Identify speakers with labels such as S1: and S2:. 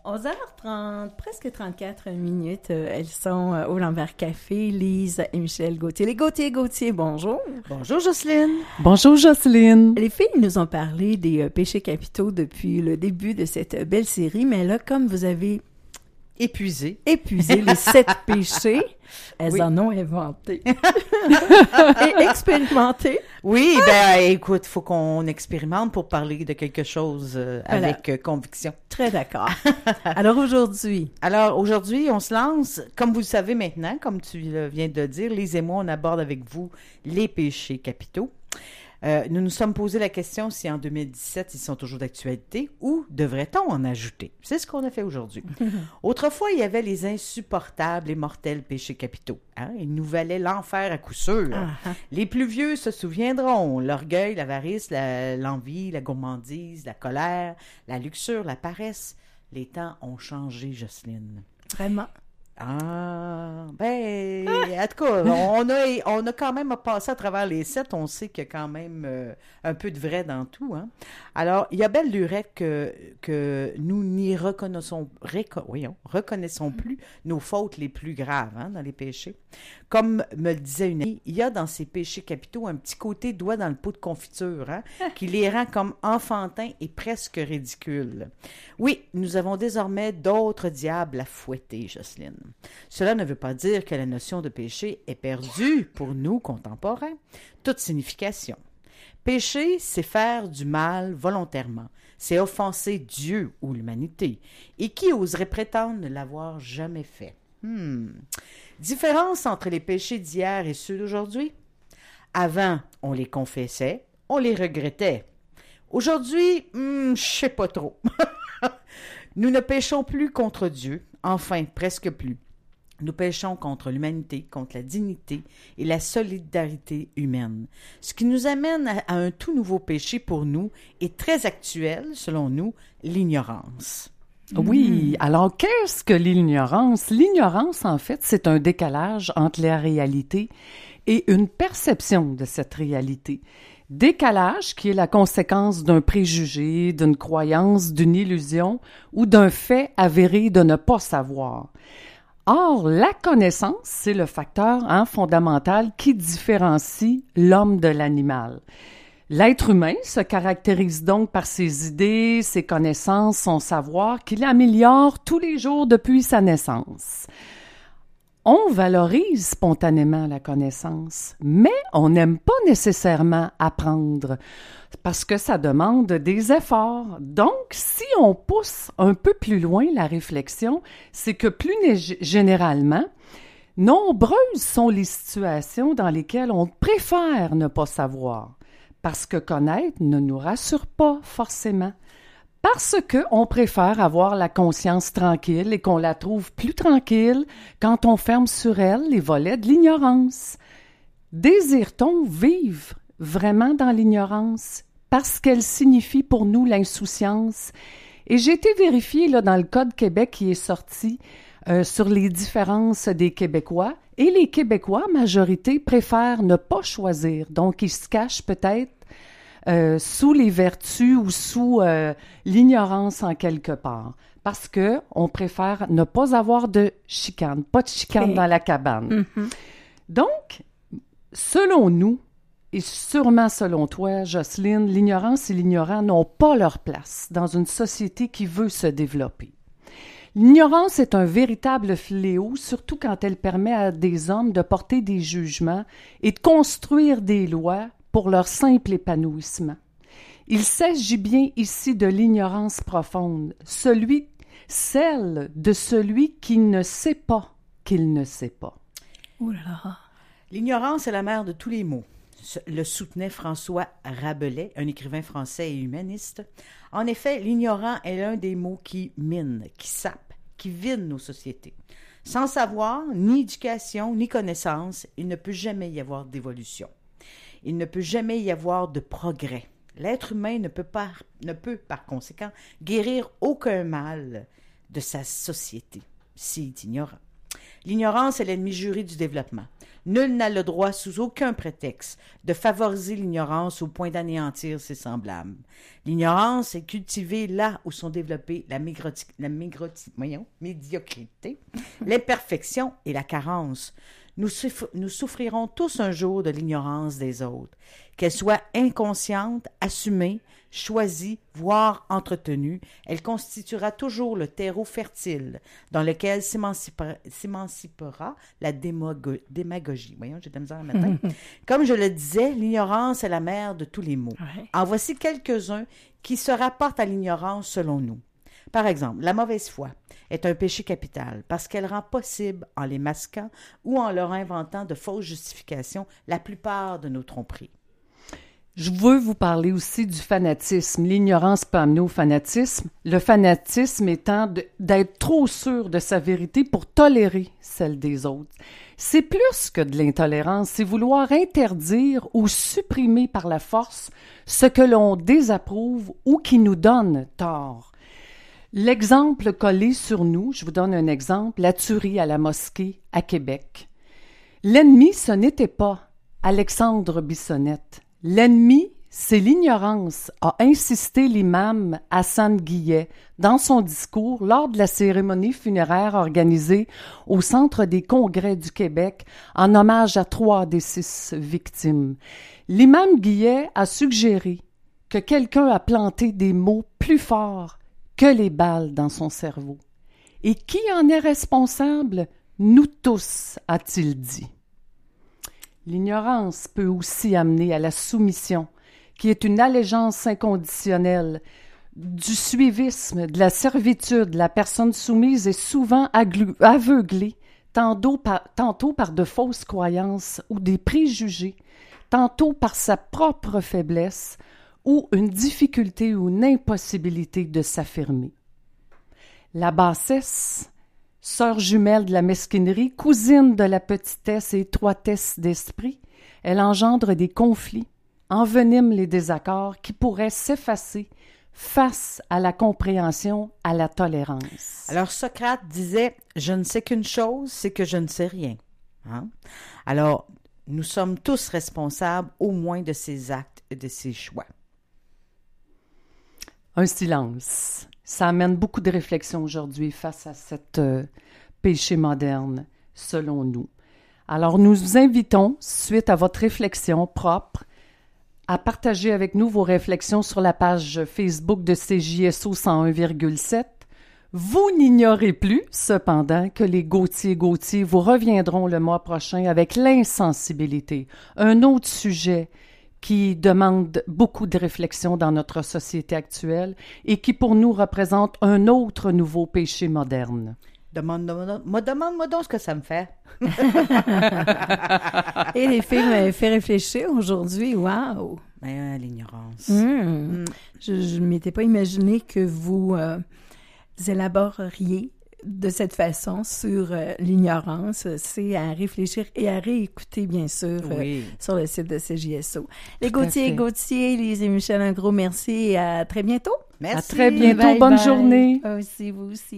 S1: 11h30, presque 34 minutes. Elles sont au Lambert Café, Lise et Michel Gauthier. Les Gauthier, bonjour.
S2: Bonjour Jocelyne.
S3: Bonjour Jocelyne.
S1: Les filles nous ont parlé des péchés capitaux depuis le début de cette belle série, mais là, comme vous avez
S2: épuisé
S1: les 7 péchés, elles en ont inventé et expérimenté.
S2: Oui, ben écoute, faut qu'on expérimente pour parler de quelque chose avec conviction.
S1: Très d'accord. Alors aujourd'hui,
S2: on se lance, comme vous le savez maintenant, comme tu viens de dire, Lise et moi, on aborde avec vous les péchés capitaux. Nous nous sommes posé la question si en 2017, ils sont toujours d'actualité ou devrait-on en ajouter? C'est ce qu'on a fait aujourd'hui. Autrefois, il y avait les insupportables et mortels péchés capitaux. Hein? Il nous valait l'enfer à coup sûr. Les plus vieux se souviendront. L'orgueil, l'avarice, l'envie, la gourmandise, la colère, la luxure, la paresse. Les temps ont changé, Jocelyne.
S1: Vraiment.
S2: En tout cas, on a quand même passé à travers les 7, on sait qu'il y a quand même un peu de vrai dans tout, hein. Alors, il y a belle lurette que nous n'y reconnaissons plus nos fautes les plus graves, hein, dans les péchés. Comme me le disait une amie, il y a dans ces péchés capitaux un petit côté doigt dans le pot de confiture, hein, qui les rend comme enfantins et presque ridicules. Oui, nous avons désormais d'autres diables à fouetter, Jocelyne. Cela ne veut pas dire que la notion de péché est perdue pour nous contemporains. Toute signification. Pécher, c'est faire du mal volontairement. C'est offenser Dieu ou l'humanité. Et qui oserait prétendre ne l'avoir jamais fait? Différence entre les péchés d'hier et ceux d'aujourd'hui? Avant, on les confessait, on les regrettait. Aujourd'hui, je sais pas trop. Nous ne péchons plus contre Dieu, enfin, presque plus. Nous péchons contre l'humanité, contre la dignité et la solidarité humaine. Ce qui nous amène à un tout nouveau péché pour nous et très actuel, selon nous, l'ignorance.
S3: Oui, alors qu'est-ce que l'ignorance? L'ignorance, en fait, c'est un décalage entre la réalité et une perception de cette réalité. Décalage qui est la conséquence d'un préjugé, d'une croyance, d'une illusion ou d'un fait avéré de ne pas savoir. Or, la connaissance, c'est le facteur fondamental qui différencie l'homme de l'animal. L'être humain se caractérise donc par ses idées, ses connaissances, son savoir qu'il améliore tous les jours depuis sa naissance. On valorise spontanément la connaissance, mais on n'aime pas nécessairement apprendre parce que ça demande des efforts. Donc, si on pousse un peu plus loin la réflexion, c'est que plus généralement, nombreuses sont les situations dans lesquelles on préfère ne pas savoir, parce que connaître ne nous rassure pas forcément. Parce qu'on préfère avoir la conscience tranquille et qu'on la trouve plus tranquille quand on ferme sur elle les volets de l'ignorance. Désire-t-on vivre vraiment dans l'ignorance parce qu'elle signifie pour nous l'insouciance? Et j'ai été vérifier là, dans le Code Québec qui est sorti sur les différences des Québécois. Et les Québécois, majorité, préfèrent ne pas choisir. Donc, ils se cachent peut-être sous les vertus ou sous l'ignorance en quelque part. Parce que on préfère ne pas avoir de chicane, pas de chicane dans la cabane. Donc, selon nous, et sûrement selon toi, Jocelyne, l'ignorance et l'ignorant n'ont pas leur place dans une société qui veut se développer. L'ignorance est un véritable fléau, surtout quand elle permet à des hommes de porter des jugements et de construire des lois pour leur simple épanouissement. Il s'agit bien ici de l'ignorance profonde, celle de celui qui ne sait pas qu'il ne sait pas.
S1: Oh là là.
S2: L'ignorance est la mère de tous les maux. Le soutenait François Rabelais, un écrivain français et humaniste. En effet, l'ignorant est l'un des maux qui mine, qui sape, qui vide nos sociétés. Sans savoir, ni éducation, ni connaissance, il ne peut jamais y avoir d'évolution. Il ne peut jamais y avoir de progrès. L'être humain ne peut par conséquent guérir aucun mal de sa société s'il est ignorant. L'ignorance est l'ennemi juré du développement. Nul n'a le droit, sous aucun prétexte, de favoriser l'ignorance au point d'anéantir ses semblables. L'ignorance est cultivée là où sont développées la médiocrité, l'imperfection et la carence. Nous souffrirons tous un jour de l'ignorance des autres, qu'elle soit inconsciente, assumée, choisie, voire entretenue. Elle constituera toujours le terreau fertile dans lequel s'émancipera la démagogie. Voyons, j'ai de la misère le matin. Comme je le disais, l'ignorance est la mère de tous les maux.
S1: Ouais.
S2: En voici quelques-uns qui se rapportent à l'ignorance selon nous. Par exemple, la mauvaise foi est un péché capital parce qu'elle rend possible, en les masquant ou en leur inventant de fausses justifications, la plupart de nos tromperies.
S3: Je veux vous parler aussi du fanatisme. L'ignorance peut amener au fanatisme. Le fanatisme étant d'être trop sûr de sa vérité pour tolérer celle des autres. C'est plus que de l'intolérance, c'est vouloir interdire ou supprimer par la force ce que l'on désapprouve ou qui nous donne tort. L'exemple collé sur nous, je vous donne un exemple, la tuerie à la mosquée à Québec. L'ennemi, ce n'était pas Alexandre Bissonnette. L'ennemi, c'est l'ignorance, a insisté l'imam Hassan Guillet dans son discours lors de la cérémonie funéraire organisée au Centre des congrès du Québec en hommage à 3 des 6 victimes. L'imam Guillet a suggéré que quelqu'un a planté des mots plus forts que les balles dans son cerveau. Et qui en est responsable? Nous tous, a-t-il dit. L'ignorance peut aussi amener à la soumission, qui est une allégeance inconditionnelle, du suivisme, de la servitude. La personne soumise est souvent aveuglée, tantôt par de fausses croyances ou des préjugés, tantôt par sa propre faiblesse ou une difficulté ou une impossibilité de s'affirmer. La bassesse, sœur jumelle de la mesquinerie, cousine de la petitesse et étroitesse d'esprit, elle engendre des conflits, envenime les désaccords qui pourraient s'effacer face à la compréhension, à la tolérance.
S2: Alors Socrate disait « Je ne sais qu'une chose, c'est que je ne sais rien. » Alors, nous sommes tous responsables au moins de ses actes et de ses choix.
S3: Un silence. Ça amène beaucoup de réflexion aujourd'hui face à cette péché moderne, selon nous. Alors, nous vous invitons, suite à votre réflexion propre, à partager avec nous vos réflexions sur la page Facebook de CJSO 101,7. Vous n'ignorez plus, cependant, que les Gauthier vous reviendront le mois prochain avec l'insensibilité, un autre sujet qui demande beaucoup de réflexion dans notre société actuelle et qui, pour nous, représente un autre nouveau péché moderne.
S2: Demande-moi donc ce que ça me fait.
S1: Et les films m'avaient fait réfléchir aujourd'hui. Wow!
S2: L'ignorance.
S1: Je ne m'étais pas imaginé que vous élaboreriez de cette façon sur l'ignorance. C'est à réfléchir et à réécouter, bien sûr, sur le site de CJSO. Les Gauthier, Lise et Michel, un gros merci et à très bientôt.
S2: Merci.
S3: À très bientôt.
S1: Bye,
S3: Bonne
S1: bye.
S3: journée.
S1: Vous aussi.